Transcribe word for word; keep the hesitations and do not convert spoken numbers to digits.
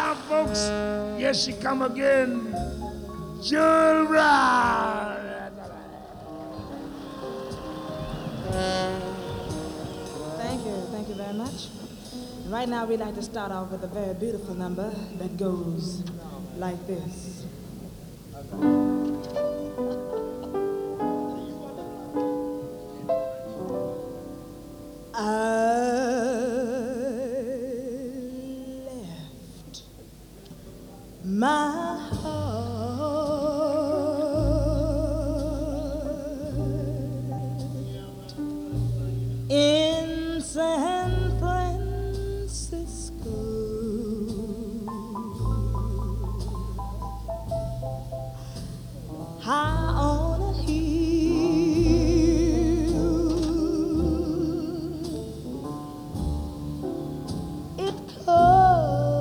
down, folks. Yes, she come again. Jewel Brown. Thank you, thank you very much. Right now, we'd like to start off with a very beautiful number that goes like this. I left my heart